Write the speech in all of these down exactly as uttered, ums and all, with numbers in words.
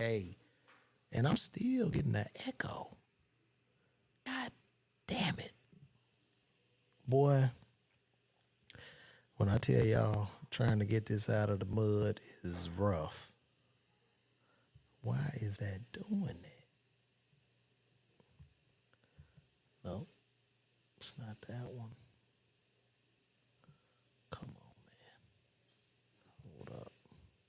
hey. And I'm still getting that echo. God damn it. Boy, when I tell y'all trying to get this out of the mud is rough. Why is that doing that? No, it's not that one. Come on, man. Hold up.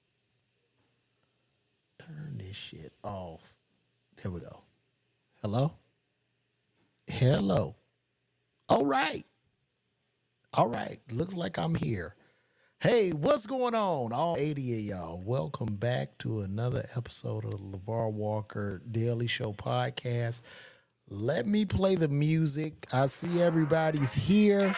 Turn this shit off. There we go. Hello? Hello. All right. All right. Looks like I'm here. Hey, what's going on? All eighty of y'all. Welcome back to another episode of the LeVar Walker Daily Show podcast. Let me play the music. I see everybody's here.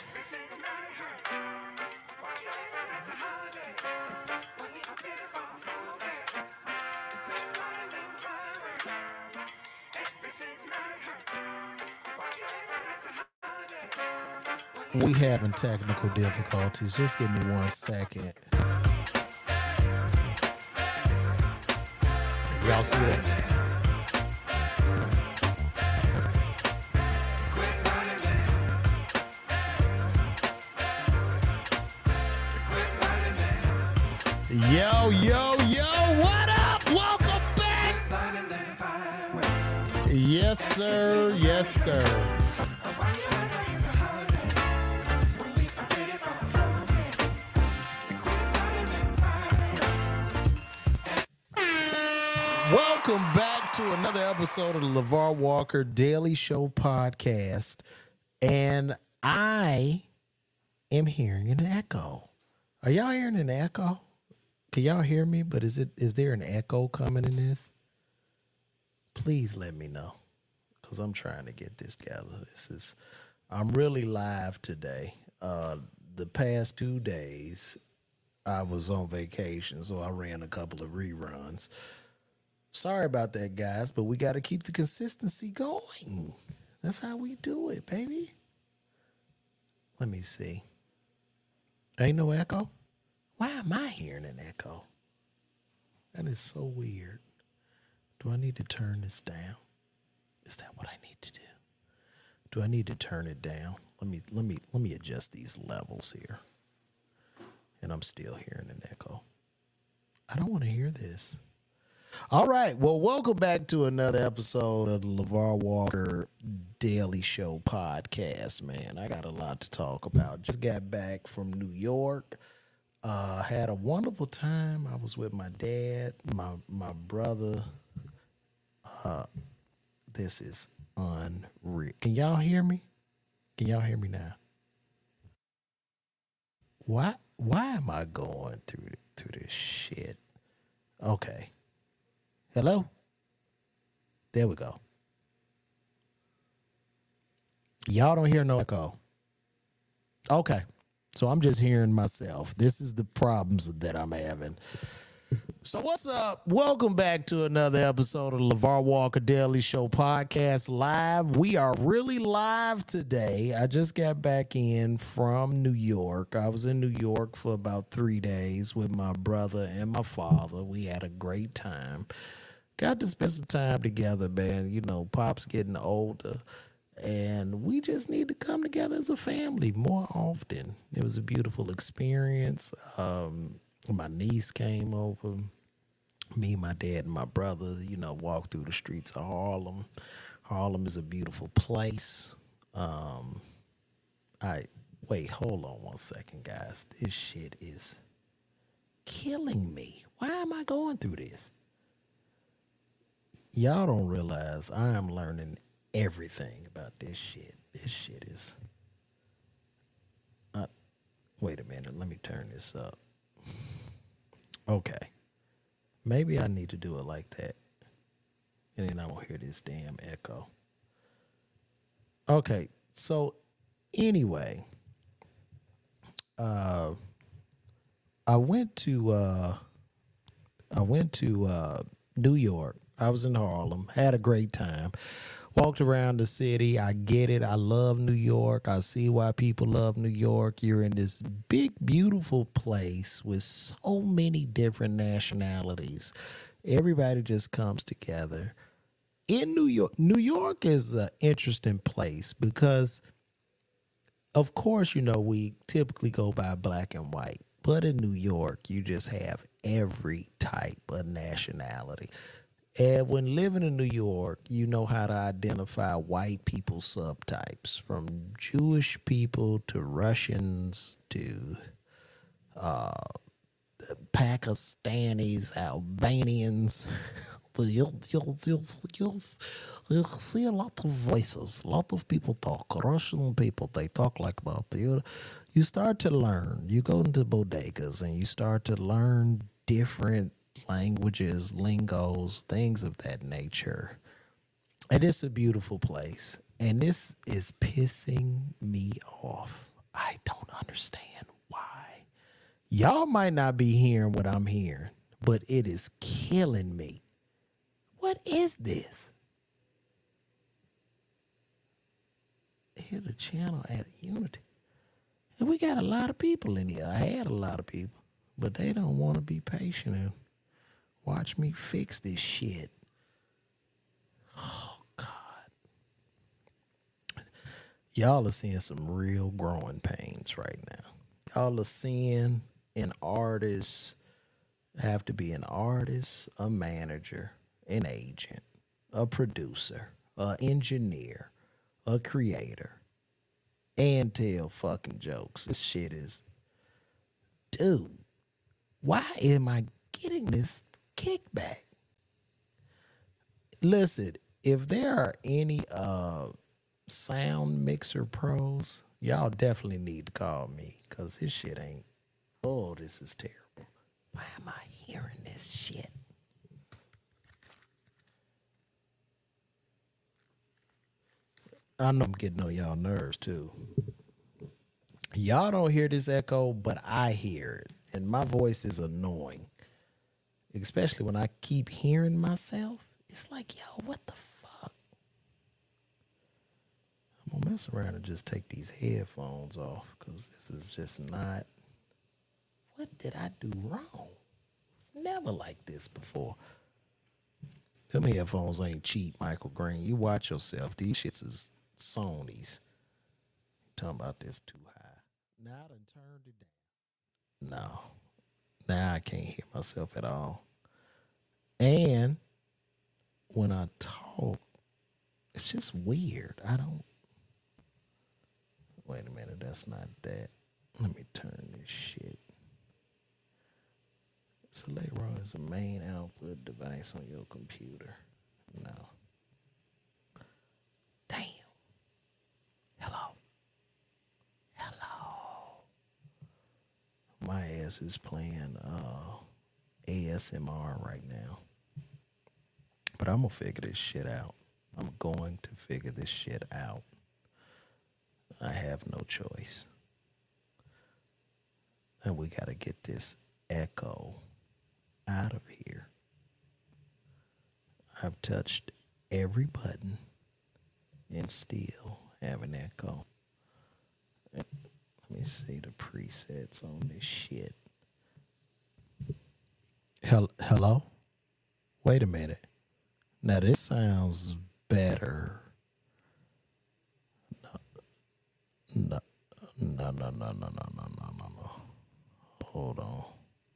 We having technical difficulties. Just give me one second. Y'all see that? Yo, yo, yo, what up? Welcome back. Yes, sir. Yes, sir. Welcome back to another episode of the LeVar Walker Daily Show podcast. And I am hearing an echo. Are y'all hearing an echo? Can y'all hear me? But is it is there an echo coming in this? Please let me know, because I'm trying to get this together. This is I'm really live today. Uh, the past two days, I was on vacation, so I ran a couple of reruns. Sorry about that, guys, but we got to keep the consistency going. That's how we do it, baby. Let me see. Ain't no echo? Why am I hearing an echo? That is so weird. Do I need to turn this down? Is that what I need to do? Do I need to turn it down? Let me let me let me adjust these levels here. And I'm still hearing an echo. I don't want to hear this. All right. Well, welcome back to another episode of the LeVar Walker Daily Show podcast, man. I got a lot to talk about. Just got back from New York. Uh, had a wonderful time. I was with my dad, my my brother. Uh, this is unreal. Can y'all hear me? Can y'all hear me now? Why why am I going through through this shit? Okay. Hello? There we go. Y'all don't hear no echo. Okay. So I'm just hearing myself. This is the problems that I'm having. So what's up? Welcome back to another episode of the LeVar Walker Daily Show podcast live. We are really live today. I just got back in from New York. I was in New York for about three days with my brother and my father. We had a great time. Got to spend some time together, man. You know, Pop's getting older, and we just need to come together as a family more often. It was a beautiful experience. Um, my niece came over. Me, my dad, and my brother, you know, walked through the streets of Harlem. Harlem is a beautiful place. Um, I wait, hold on one second, guys. This shit is killing me. Why am I going through this? Y'all don't realize I am learning everything about this shit. This shit is... Uh, wait a minute. Let me turn this up. Okay. Maybe I need to do it like that. And then I won't hear this damn echo. Okay. So, anyway. Uh, I went to... Uh, I went to uh, New York. I was in Harlem, had a great time, walked around the city. I get it. I love New York. I see why people love New York. You're in this big, beautiful place with so many different nationalities. Everybody just comes together in New York. New York is an interesting place because, of course, you know, we typically go by black and white, but in New York, you just have every type of nationality. And when living in New York, you know how to identify white people subtypes, from Jewish people to Russians to Pakistanis, Albanians. You'll, you'll, you'll, you'll, you'll see a lot of voices. A lot of people talk. Russian people, they talk like that. You, you start to learn. You go into bodegas and you start to learn different languages, lingos, things of that nature. And it's a beautiful place. And this is pissing me off. I don't understand why. Y'all might not be hearing what I'm hearing, but it is killing me. What is this? Hear the channel at Unity. And we got a lot of people in here. I had a lot of people, but they don't want to be patient and watch me fix this shit. Oh, God. Y'all are seeing some real growing pains right now. Y'all are seeing an artist have to be an artist, a manager, an agent, a producer, an engineer, a creator, and tell fucking jokes. This shit is, dude, why am I getting this kickback? Listen, if there are any uh sound mixer pros, y'all definitely need to call me, because this shit ain't, oh, this is terrible. Why am I hearing this shit? I know I'm getting on y'all nerves too. Y'all don't hear this echo, but I hear it. And my voice is annoying. Especially when I keep hearing myself. It's like, yo, what the fuck? I'm gonna mess around and just take these headphones off, because this is just not. What did I do wrong? It's never like this before. Them headphones ain't cheap, Michael Green. You watch yourself. These shits is Sony's. Talking about this too high. Now I done turned it down. No. Now I can't hear myself at all. And when I talk, it's just weird. I don't. Wait a minute. That's not that. Let me turn this shit. Select run as a main output device on your computer. No. Damn. Hello. Hello. My ass is playing uh, A S M R right now. But I'm going to figure this shit out. I'm going to figure this shit out. I have no choice. And we got to get this echo out of here. I've touched every button and still have an echo. Let me see the presets on this shit. Hel- Hello? Wait a minute. Now this sounds better. No, no, no, no, no, no, no, no, no, no, no. Hold on.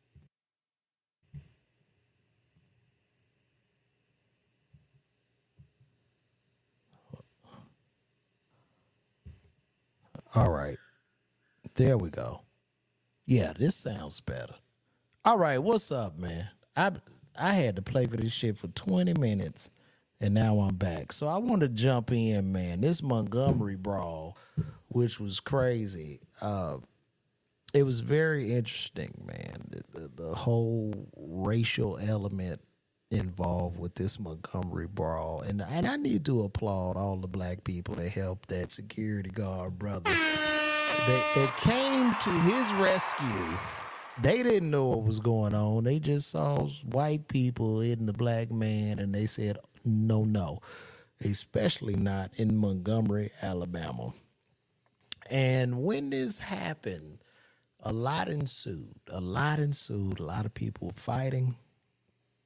All right. There we go. Yeah, this sounds better. All right, what's up, man? I I had to play for this shit for twenty minutes, and now I'm back. So I want to jump in, man. This Montgomery brawl, which was crazy. Uh, it was very interesting, man. The, the, the whole racial element involved with this Montgomery brawl, and and I need to applaud all the black people that helped that security guard brother. They, they came to his rescue. They didn't know what was going on. They just saw white people hitting the black man, and they said, no, no, especially not in Montgomery, Alabama. And when this happened, a lot ensued. A lot ensued. A lot of people were fighting.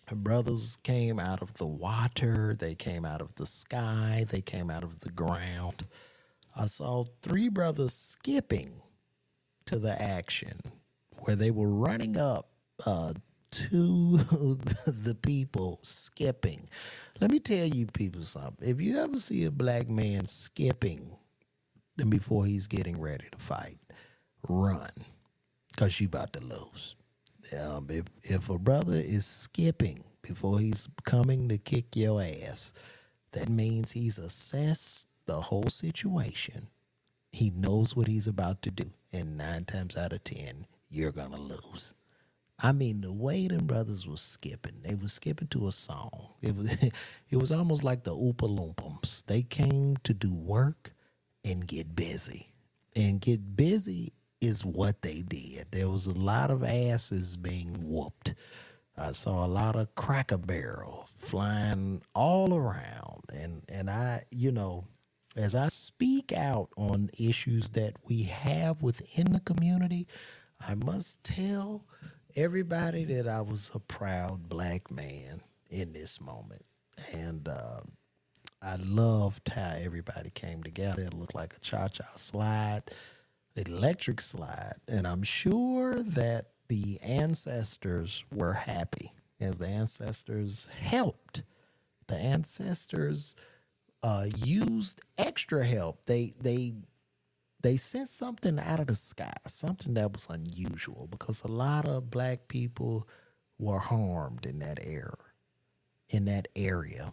Brothers came out of the water, they came out of the sky, they came out of the ground. I saw three brothers skipping to the action where they were running up uh, to the people skipping. Let me tell you people something. If you ever see a black man skipping before he's getting ready to fight, run, because you about to lose. Um, if, if a brother is skipping before he's coming to kick your ass, that means he's assessed the whole situation. He knows what he's about to do. And nine times out of ten, you're going to lose. I mean, the way them brothers was skipping, they was skipping to a song. It was, it was almost like the Oompa Loompas. They came to do work and get busy. And get busy is what they did. There was a lot of asses being whooped. I saw a lot of Cracker Barrel flying all around. And, and I, you know, as I speak out on issues that we have within the community, I must tell everybody that I was a proud black man in this moment. And uh, I loved how everybody came together. It looked like a cha-cha slide, electric slide. And I'm sure that the ancestors were happy as the ancestors helped. The ancestors uh, used extra help. They, they, they sent something out of the sky, something that was unusual, because a lot of black people were harmed in that era, in that area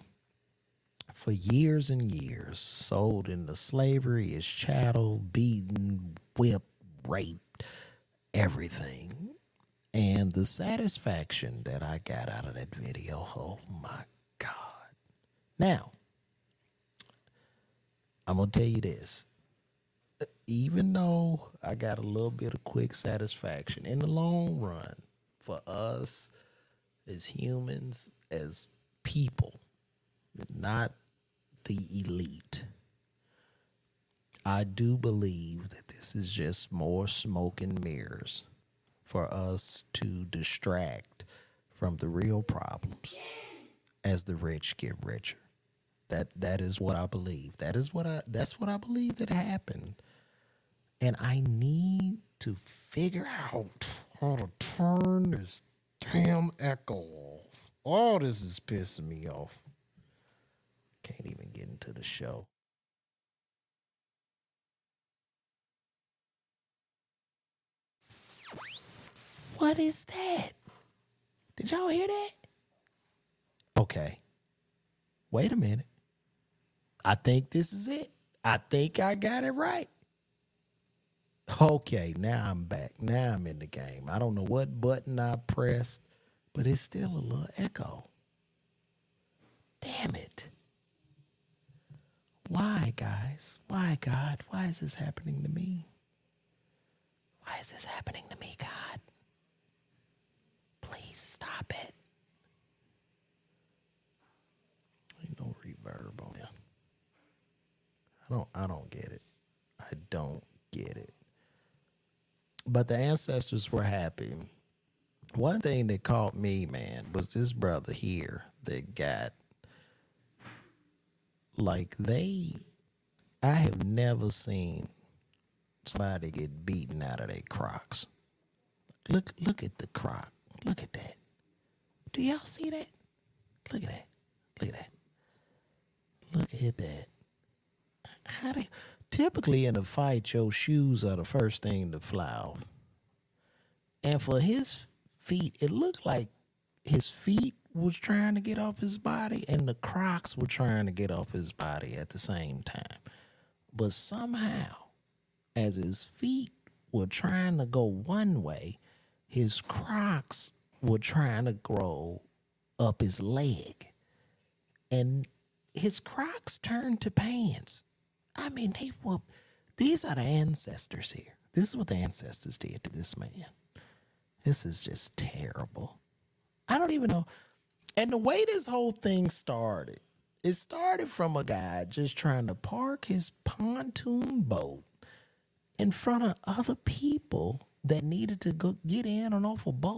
for years and years, sold into slavery as chattel, beaten, whipped, raped, everything. And the satisfaction that I got out of that video, oh my God. Now, I'm going to tell you this. Even though I got a little bit of quick satisfaction, in the long run, for us as humans, as people, not the elite, I do believe that this is just more smoke and mirrors for us to distract from the real problems as the rich get richer. That that is what I believe. That is what I that's what I believe that happened. And I need to figure out how to turn this damn echo off. All this is pissing me off. Can't even get into the show. What is that? Did y'all hear that? Okay. Wait a minute. I think this is it. I think I got it right. Okay, now I'm back. Now I'm in the game. I don't know what button I pressed, but it's still a little echo. Damn it. Why, guys? Why, God? Why is this happening to me? Why is this happening to me, God? Please stop it. Ain't no reverb on it. I don't I don't get it. I don't get it. But the ancestors were happy. One thing that caught me, man, was this brother here that got, like, they, I have never seen somebody get beaten out of their Crocs. Look, look at the Croc. Look at that. Do y'all see that? Look at that. Look at that. Look at that. How do, typically in a fight, your shoes are the first thing to fly off. And for his feet, it looked like his feet was trying to get off his body and the Crocs were trying to get off his body at the same time. But somehow, as his feet were trying to go one way, his Crocs were trying to grow up his leg. And his Crocs turned to pants. I mean, they were, these are the ancestors here. This is what the ancestors did to this man. This is just terrible. I don't even know. And the way this whole thing started, it started from a guy just trying to park his pontoon boat in front of other people that needed to go get in and off a boat.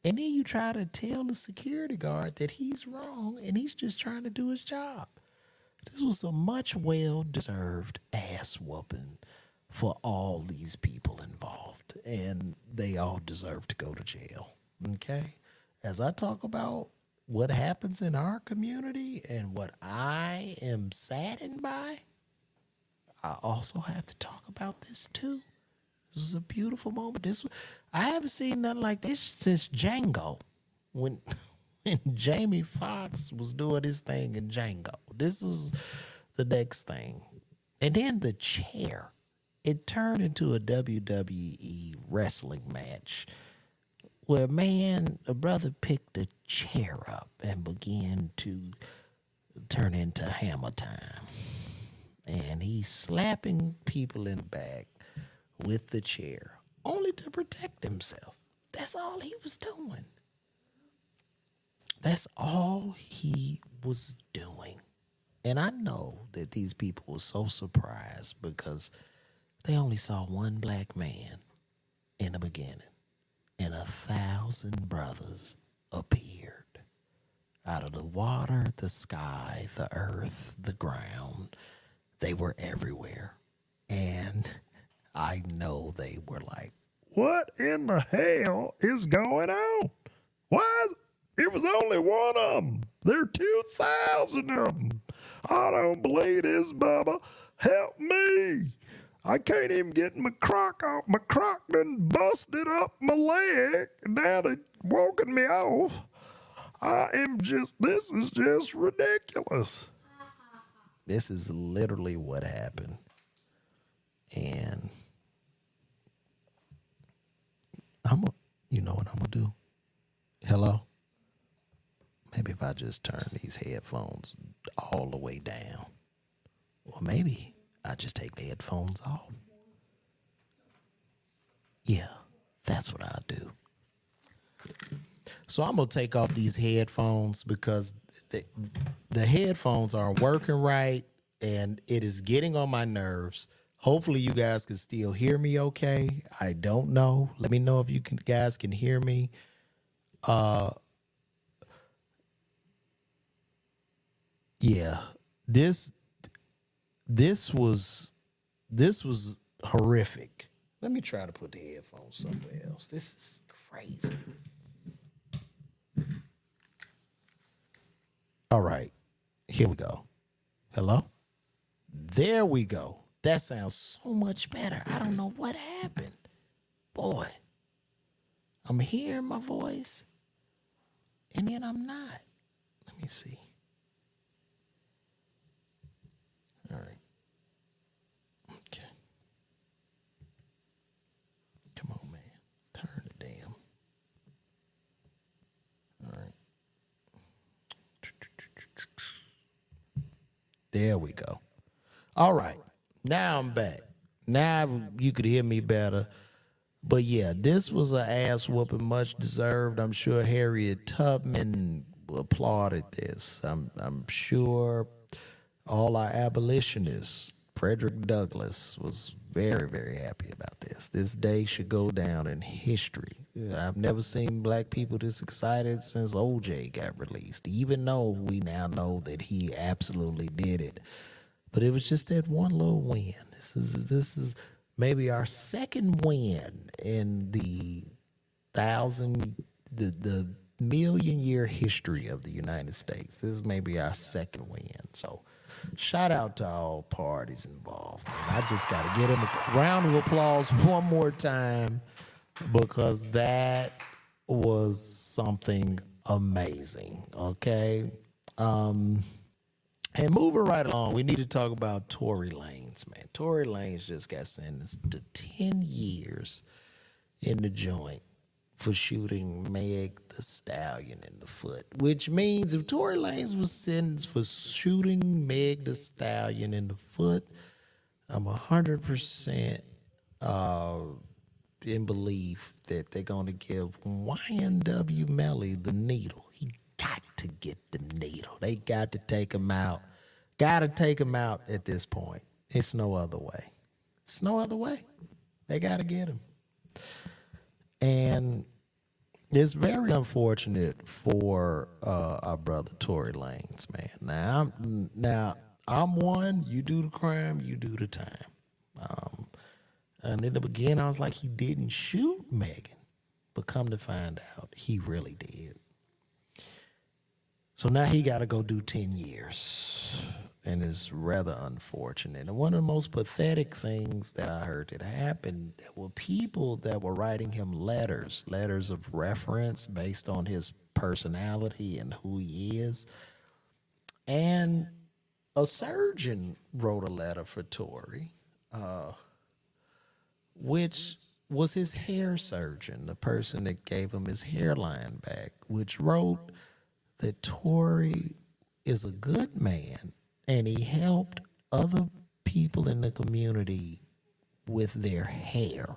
And then you try to tell the security guard that he's wrong and he's just trying to do his job. This was a much well-deserved ass whooping for all these people involved. And they all deserve to go to jail. Okay? As I talk about what happens in our community and what I am saddened by, I also have to talk about this too. This is a beautiful moment. This I haven't seen nothing like this since Django, when when Jamie Foxx was doing his thing in Django. This was the next thing, and then the chair. It turned into a W W E wrestling match where, man, a brother picked a chair up and began to turn into Hammer Time, and he's slapping people in the back with the chair, only to protect himself. That's all he was doing. That's all he was doing. And I know that these people were so surprised because they only saw one black man in the beginning, and a thousand brothers appeared out of the water, the sky, the earth, the ground. They were everywhere. And I know they were like, what in the hell is going on? Why is it was only one of them. There are two thousand of them. I don't believe this, Bubba. Help me. I can't even get my crock off. My crock done busted up my leg. Now they walking me off. I am just, this is just ridiculous. This is literally what happened. And I'm a, you know what I'm gonna do? Hello? Maybe if I just turn these headphones all the way down. Or maybe I just take the headphones off. Yeah, that's what I'll do. So I'm gonna take off these headphones because the, the headphones aren't working right and it is getting on my nerves. Hopefully you guys can still hear me okay. I don't know. Let me know if you can, guys can hear me. Uh, yeah, this this was this was horrific. Let me try to put the headphones somewhere else. This is crazy. All right, here we go. Hello? There we go. That sounds so much better. I don't know what happened. Boy, I'm hearing my voice, and then I'm not. Let me see. All right. Okay. Come on, man. Turn it down. All right. There we go. All right. Now I'm back. Now you could hear me better. But yeah, this was an ass whooping, much deserved. I'm sure Harriet Tubman applauded this. I'm I'm sure all our abolitionists, Frederick Douglass, was very, very happy about this. This day should go down in history. I've never seen black people this excited since O J got released, even though we now know that he absolutely did it. But it was just that one little win. This is this is maybe our second win in the thousand, the the million year history of the United States. This is maybe our second win. So shout out to all parties involved, man. I just got to get him a round of applause one more time because that was something amazing, okay? Um, and moving right along, we need to talk about Tory Lanez, man. Tory Lanez just got sentenced to ten years in the joint for shooting Meg the Stallion in the foot, which means if Tory Lanez was sentenced for shooting Meg the Stallion in the foot, I'm one hundred percent uh, in belief that they're going to give Y N W Melly the needle. He got to get the needle. They got to take him out. Got to take him out at this point. It's no other way. It's no other way. They got to get him. And It's very unfortunate for uh, our brother Tory Lanez, man. Now, I'm, now I'm one. You do the crime, you do the time. Um, and in the beginning, I was like, he didn't shoot Megan, but come to find out, he really did. So now he got to go do ten years, and it's rather unfortunate. And one of the most pathetic things that I heard that happened, there were people that were writing him letters, letters of reference based on his personality and who he is. And a surgeon wrote a letter for Tory, uh, which was his hair surgeon, the person that gave him his hairline back, which wrote that Tory is a good man and he helped other people in the community with their hair,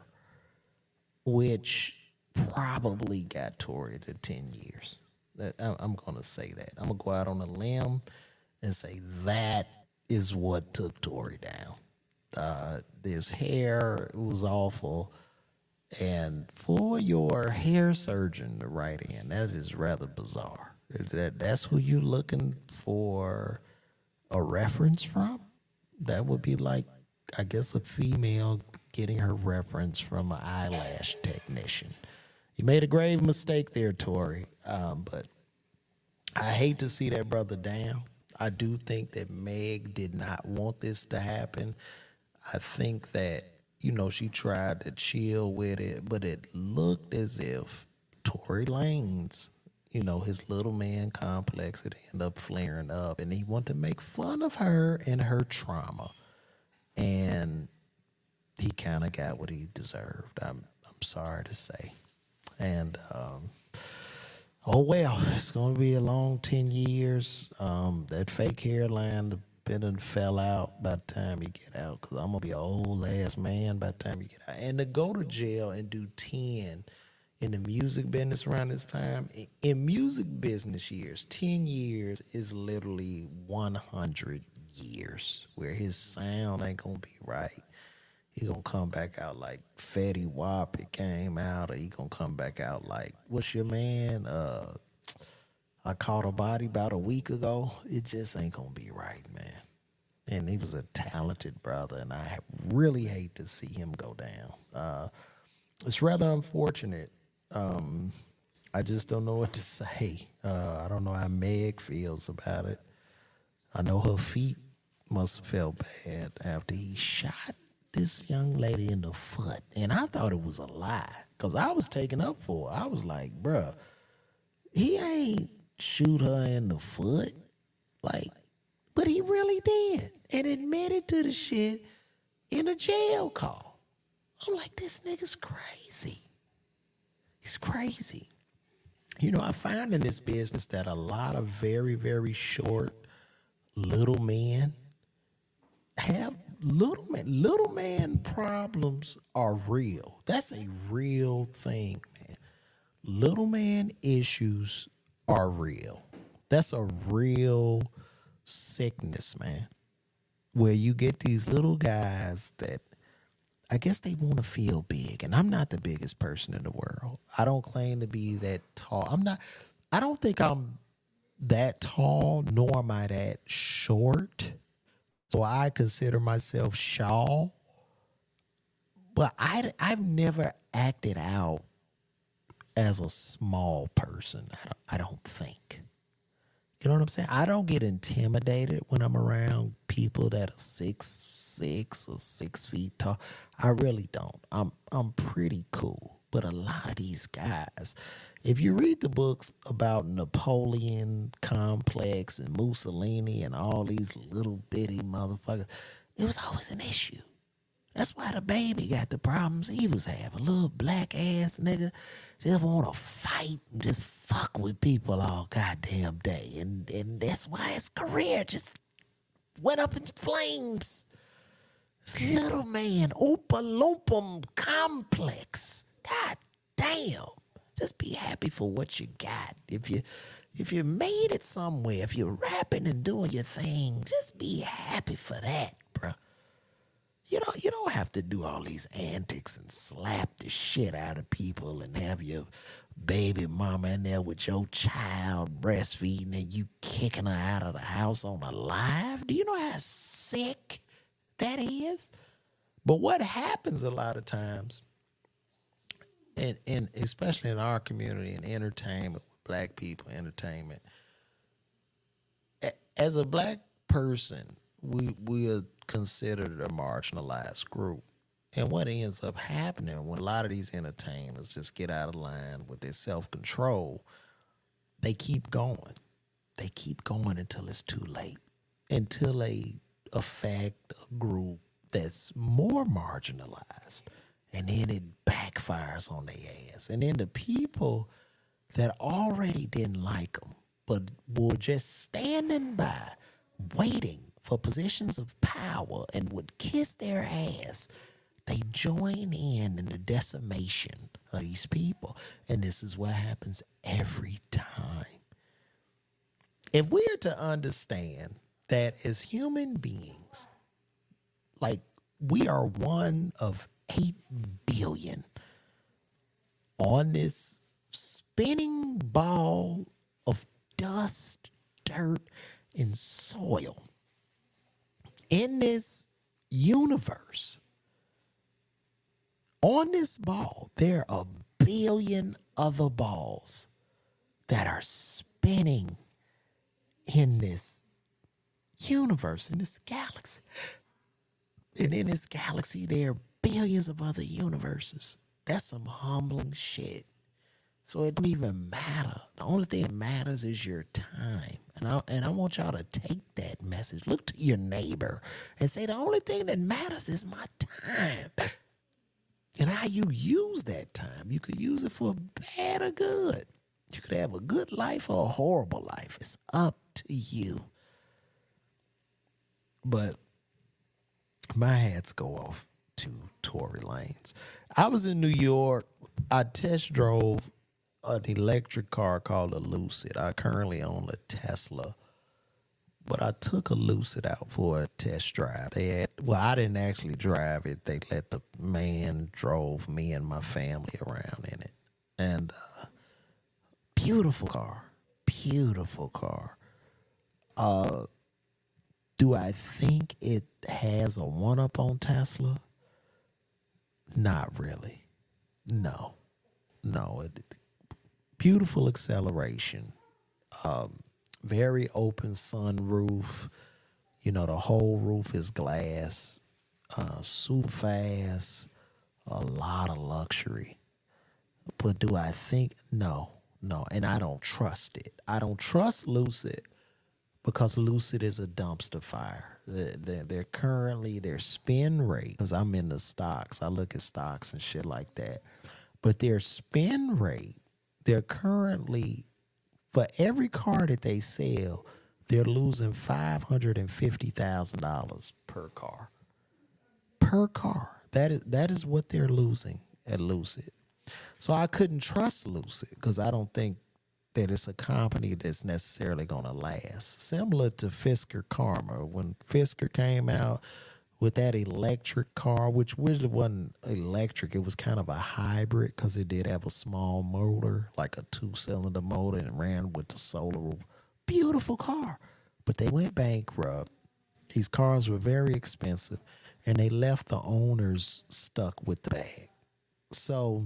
which probably got Tory to ten years. That I'm going to say that. I'm going to go out on a limb and say that is what took Tory down. Uh, this hair was awful. And for your hair surgeon to write in, that is rather bizarre. That that's who you looking for a reference from? That would be like, I guess, a female getting her reference from an eyelash technician. You made a grave mistake there, Tory. Um, but I hate to see that brother down. I do think that Meg did not want this to happen. I think that, you know, she tried to chill with it, but it looked as if Tory Lanez, you know, his little man complex, it ended up flaring up, and he wanted to make fun of her and her trauma. And he kind of got what he deserved. I'm I'm sorry to say. And um, oh well, it's going to be a long ten years. Um, that fake hairline been and fell out by the time you get out, because I'm going to be an old ass man by the time you get out. And to go to jail and do ten in the music business around this time, in music business years, ten years is literally one hundred years where his sound ain't going to be right. He gonna come back out like Fetty Wap it came out, or he gonna come back out like, what's your man? Uh, I caught a body about a week ago. It just ain't gonna be right, man. And he was a talented brother, and I really hate to see him go down. Uh, it's rather unfortunate. Um, I just don't know what to say. Uh, I don't know how Meg feels about it. I know her feet must have felt bad after he shot this young lady in the foot. And I thought it was a lie, because I was taken up for it. I was like, bruh, he ain't shoot her in the foot. Like, but he really did. And admitted to the shit in a jail call. I'm like, this nigga's crazy. He's crazy. You know, I find in this business that a lot of very, very short little men have little man little man problems are real. That's a real thing, man. Little man issues are real. That's a real sickness, man. Where you get these little guys that I guess they want to feel big. And I'm not the biggest person in the world. I don't claim to be that tall. I'm not I don't think I'm that tall, nor am I that short. So I consider myself Shaw, but I, I've never acted out as a small person. I don't, I don't think. You know what I'm saying? I don't get intimidated when I'm around people that are six, six or six feet tall. I really don't. I'm, I'm pretty cool. But a lot of these guys, if you read the books about Napoleon complex and Mussolini and all these little bitty motherfuckers, it was always an issue. That's why the baby got the problems he was having. A little black ass nigga just want to fight and just fuck with people all goddamn day. And, and that's why his career just went up in flames. This little man, Oompa Loompa complex. God damn. Just be happy for what you got. If you if you made it somewhere, if you're rapping and doing your thing, just be happy for that, bro. You know, you don't have to do all these antics and slap the shit out of people and have your baby mama in there with your child breastfeeding and you kicking her out of the house on a live. Do you know how sick that is? But what happens a lot of times, and, and especially in our community and entertainment, black people entertainment, as a black person, we we are considered a marginalized group. And what ends up happening when a lot of these entertainers just get out of line with their self-control, they keep going. They keep going until it's too late, until they affect a group that's more marginalized. And then it backfires on their ass. And then the people that already didn't like them, but were just standing by, waiting for positions of power and would kiss their ass, they join in in the decimation of these people. And this is what happens every time. If we are to understand that as human beings, like we are one of eight billion on this spinning ball of dust, dirt, and soil in this universe. On this ball, there are a billion other balls that are spinning in this universe, in this galaxy. And in this galaxy, there are billions of other universes. That's some humbling shit. So it don't even matter. The only thing that matters is your time. And I, and I want y'all to take that message. Look to your neighbor and say, the only thing that matters is my time. And how you use that time. You could use it for bad or good. You could have a good life or a horrible life. It's up to you. But my hats go off to Tory Lanez. I was in New York. I test drove an electric car called a Lucid. I currently own a Tesla, but I took a Lucid out for a test drive. They had, well, I didn't actually drive it. They let the man drove me and my family around in it. And uh, beautiful car, beautiful car. Uh, do I think it has a one-up on Tesla? Not really. No, no. It, beautiful acceleration. Um, very open sunroof. You know, the whole roof is glass. Uh, super fast. A lot of luxury. But do I think? No, no. And I don't trust it. I don't trust Lucid because Lucid is a dumpster fire. They're, they're, they're currently, their spin rate, because I'm in the stocks. I look at stocks and shit like that. But their spin rate, they're currently, for every car that they sell, they're losing five hundred fifty thousand dollars per car. Per car. That is that is what they're losing at Lucid. So I couldn't trust Lucid because I don't think that it's a company that's necessarily going to last. Similar to Fisker Karma. When Fisker came out with that electric car, which really wasn't electric, it was kind of a hybrid because it did have a small motor, like a two-cylinder motor, and it ran with the solar roof. Beautiful car. But they went bankrupt. These cars were very expensive, and they left the owners stuck with the bag. So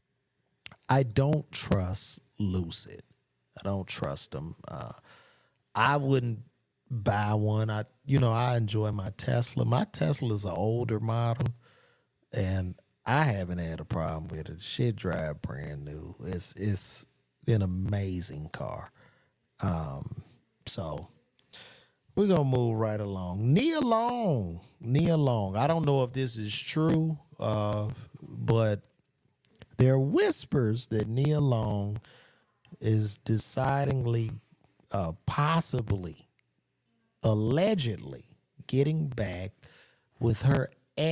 I don't trust Lucid. I don't trust them. Uh, I wouldn't buy one. I, you know, I enjoy my Tesla. My Tesla is an older model, and I haven't had a problem with it. Shit drive brand new. It's it's an amazing car. Um, so we're gonna move right along. Nia Long, Nia Long. I don't know if this is true, uh, but there are whispers that Nia Long is decidingly, uh, possibly, allegedly getting back with her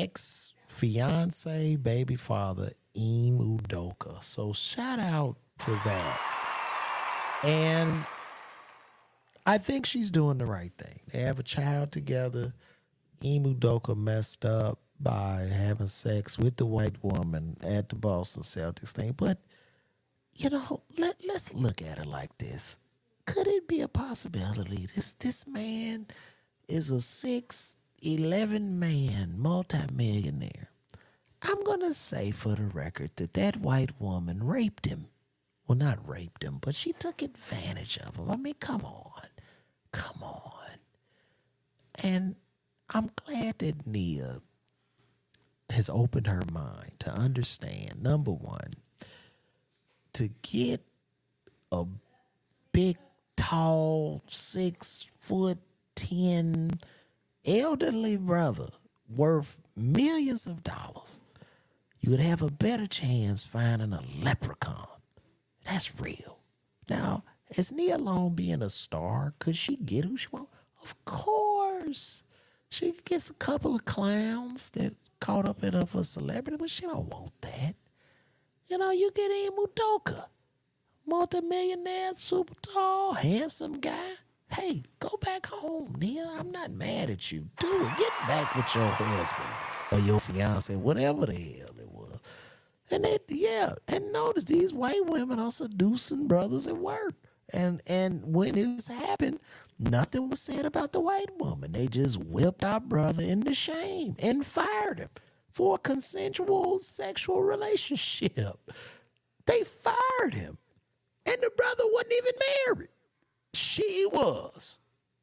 ex-fiance, baby father, Ime Udoka. So shout out to that. And I think she's doing the right thing. They have a child together. Ime Udoka messed up, by having sex with the white woman at the Boston Celtics thing. But, you know, let, let's look at it like this. Could it be a possibility this this man is a six eleven man multimillionaire? I'm going to say for the record that that white woman raped him. Well, not raped him, but she took advantage of him. I mean, come on. Come on. And I'm glad that Nia has opened her mind to understand, number one, to get a big, tall, six foot ten elderly brother worth millions of dollars, you would have a better chance finding a leprechaun. That's real. Now, is Nia Long being a star? Could she get who she wants? Of course. She gets a couple of clowns that caught up in her for celebrity, but she don't want that. You know, you get in Mudoka, multimillionaire, super tall, handsome guy. Hey, go back home, Nia. I'm not mad at you. Do it. Get back with your husband or your fiance, whatever the hell it was. And they, yeah, and notice these white women are seducing brothers at work. And and when this happened, nothing was said about the white woman. They just whipped our brother into shame and fired him for a consensual sexual relationship. They fired him. And the brother wasn't even married. She was.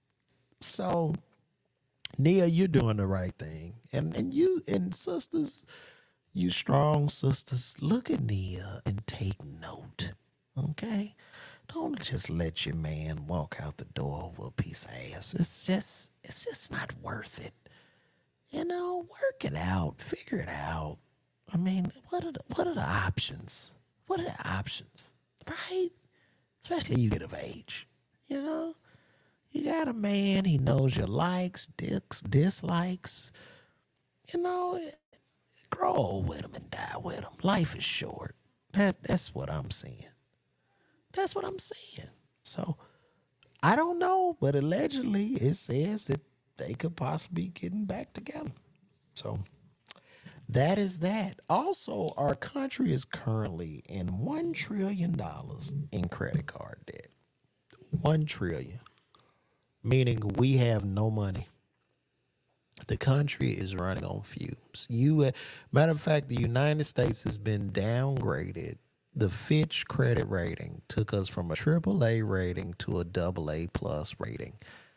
So, Nia, you're doing the right thing. And and you and sisters, you strong sisters, look at Nia and take note. Okay? Don't just let your man walk out the door with a piece of ass. It's just it's just not worth it. You know, work it out, figure it out. I mean, what are the, what are the options? What are the options? Right? Especially you get of age. You know? You got a man, he knows your likes, dis- dislikes. You know, grow old with him and die with him. Life is short. That that's what I'm saying. That's what I'm saying. So, I don't know, but allegedly it says that they could possibly be getting back together. So, that is that. Also, our country is currently in one trillion dollars in credit card debt. one trillion dollars, meaning we have no money. The country is running on fumes. You, matter of fact, the United States has been downgraded. The Fitch credit rating took us from a triple A rating to a double A plus rating.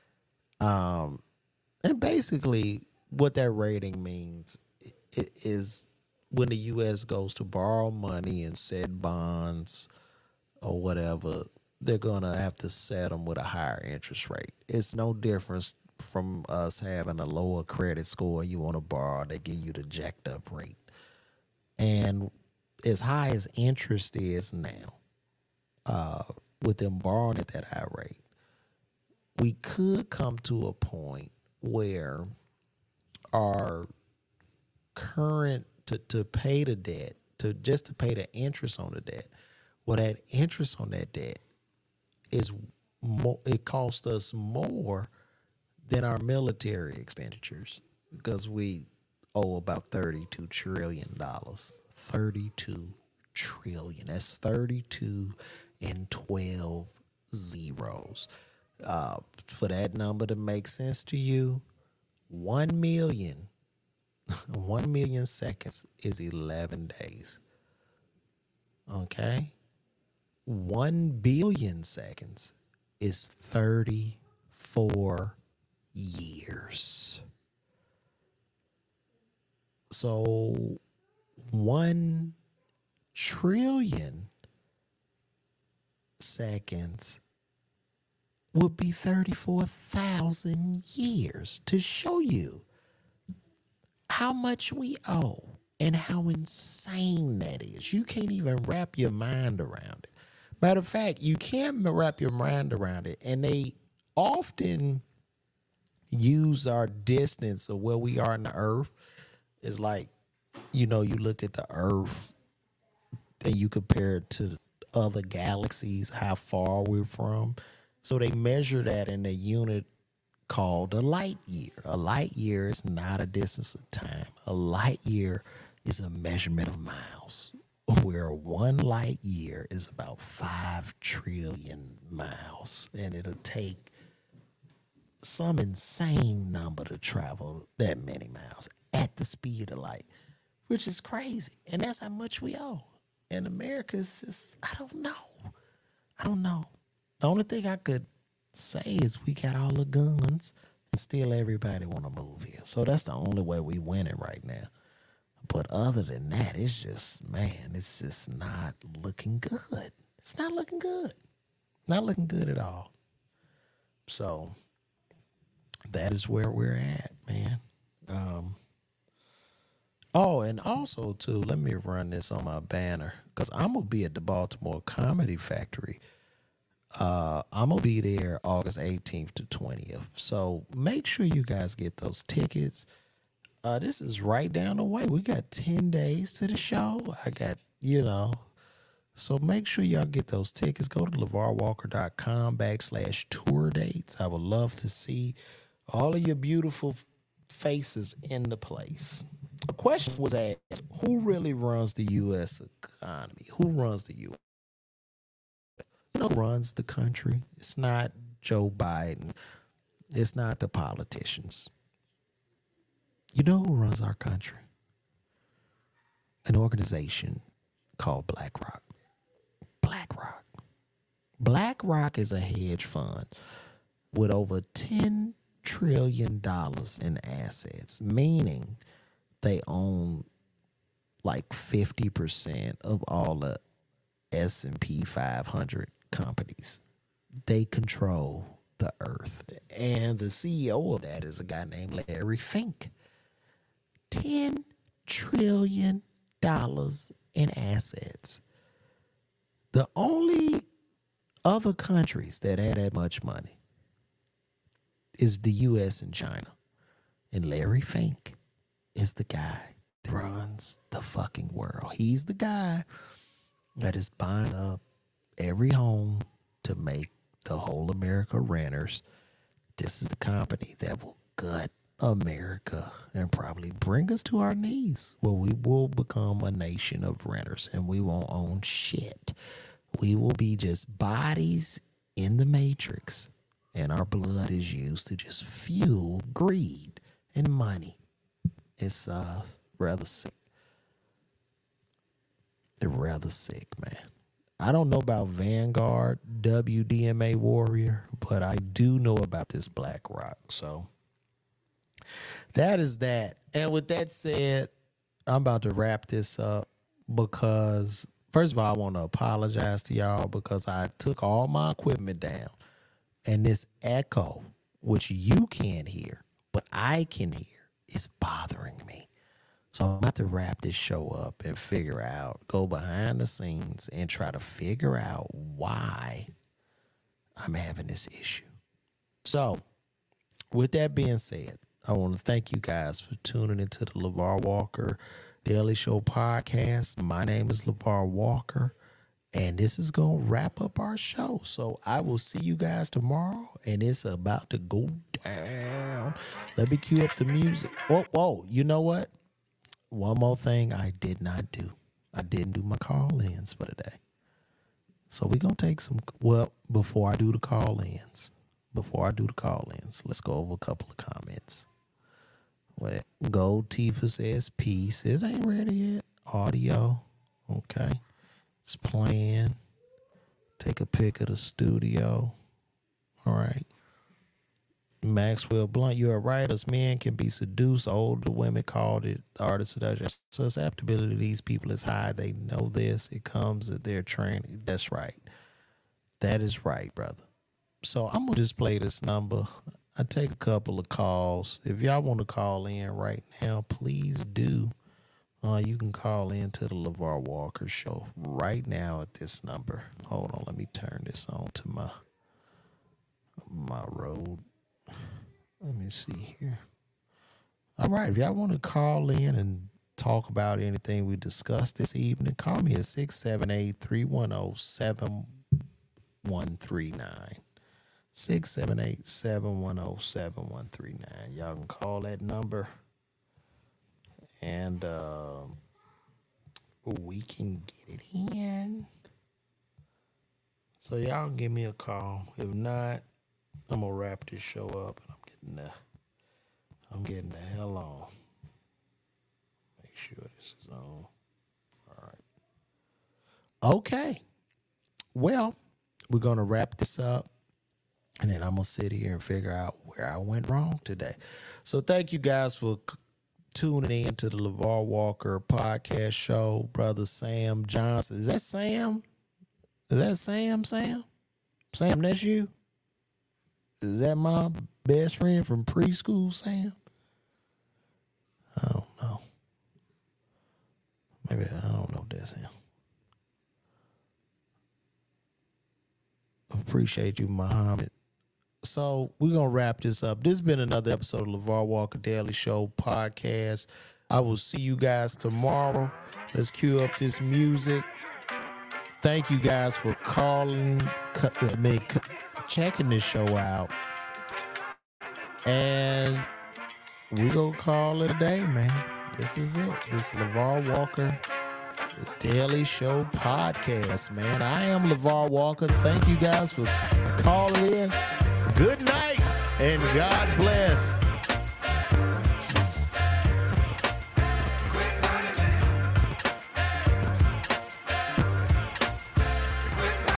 Um, and basically, what that rating means is when the U S goes to borrow money and set bonds or whatever, they're going to have to set them with a higher interest rate. It's no difference from us having a lower credit score. You want to borrow, they give you the jacked up rate. And as high as interest is now, uh, with them borrowing at that high rate, we could come to a point where our current to, to pay the debt, to just to pay the interest on the debt, well, that interest on that debt is more, it costs us more than our military expenditures because we owe about thirty-two trillion dollars. thirty-two trillion dollars. That's thirty-two and twelve zeros. Uh, for that number to make sense to you, one million, one million seconds is eleven days. Okay? One billion seconds is thirty-four years. So one trillion seconds would be thirty-four thousand years, to show you how much we owe and how insane that is. You can't even wrap your mind around it. Matter of fact, you can't wrap your mind around it. And they often use our distance of where we are in the earth. It's like, you know, you look at the earth and you compare it to other galaxies, how far we're from. So they measure that in a unit called a light year. A light year is not a distance of time. A light year is a measurement of miles, where one light year is about five trillion miles. And it'll take some insane number to travel that many miles at the speed of light, which is crazy. And that's how much we owe. In America, it's just, I don't know. I don't know. The only thing I could say is we got all the guns and still everybody want to move here. So that's the only way we winning right now. But other than that, it's just, man, it's just not looking good. It's not looking good. Not looking good at all. So that is where we're at, man. Um, oh, and also, too, let me run this on my banner because I'm going to be at the Baltimore Comedy Factory. Uh, I'm going to be there August eighteenth to twentieth. So make sure you guys get those tickets. Uh, this is right down the way. We got ten days to the show. I got, you know, so make sure y'all get those tickets. Go to LeVarWalker.com backslash tour dates. I would love to see all of your beautiful faces in the place. A question was asked, who really runs the U S economy? Who runs the U S? You know who runs the country? It's not Joe Biden. It's not the politicians. You know who runs our country? An organization called BlackRock. BlackRock. BlackRock is a hedge fund with over ten trillion dollars in assets, meaning they own like fifty percent of all the S and P five hundred companies. They control the earth. And the C E O of that is a guy named Larry Fink. ten trillion dollars in assets. The only other countries that had that much money is the U S and China. And Larry Fink is the guy that runs the fucking world. He's the guy that is buying up every home to make the whole America renters. This is the company that will gut America and probably bring us to our knees, where we will become a nation of renters and we won't own shit. We will be just bodies in the matrix, and our blood is used to just fuel greed and money. It's uh rather sick. They're rather sick, man. I don't know about Vanguard, W D M A Warrior, but I do know about this BlackRock. So that is that. And with that said, I'm about to wrap this up because, first of all, I want to apologize to y'all because I took all my equipment down. And this echo, which you can't hear, but I can hear, is bothering me. So I'm about to wrap this show up and figure out, go behind the scenes and try to figure out why I'm having this issue. So with that being said, I want to thank you guys for tuning into the LeVar Walker Daily Show podcast. My name is LeVar Walker, and this is going to wrap up our show. So I will see you guys tomorrow, and it's about to go down. Let me cue up the music. Whoa, whoa, you know what? One more thing I did not do. I didn't do my call-ins for today. So we're going to take some, well, before I do the call-ins, before I do the call-ins, let's go over a couple of comments. Well, Gold Tifa says, peace. It ain't ready yet. Audio. Okay. It's playing. Take a pic of the studio. All right. Maxwell Blunt, you're right. Us men can be seduced. Older women called it the art of seduction. So susceptibility to these people is high. They know this. It comes at their training. That's right. That is right, brother. So I'm going to just play this number. I take a couple of calls. If y'all want to call in right now, please do. Uh, you can call in to the LeVar Walker Show right now at this number. Hold on. Let me turn this on to my, my road. Let me see here. All right. If y'all want to call in and talk about anything we discussed this evening, call me at six seven eight, three one zero, seven one three nine. six seven eight, seven one zero, seven one three nine. Y'all can call that number and uh, we can get it in. So y'all can give me a call. If not, I'm gonna wrap this show up and I'm getting the I'm getting the hell on. Make sure this is on. All right. Okay. Well, we're gonna wrap this up. And then I'm going to sit here and figure out where I went wrong today. So thank you guys for c- tuning in to the LeVar Walker podcast show. Brother Sam Johnson. Is that Sam? Is that Sam, Sam? Sam, that's you? Is that my best friend from preschool, Sam? I don't know. Maybe I don't know if that's him. Appreciate you, Muhammad. So we're going to wrap this up. This has been another episode of LeVar Walker Daily Show podcast. I will see you guys tomorrow. Let's cue up this music. Thank you guys for calling, cut, I mean, cut, checking this show out. And we're going to call it a day, man. This is it. This is LeVar Walker Daily Show podcast, man. I am LeVar Walker. Thank you guys for calling in. Good night and God bless.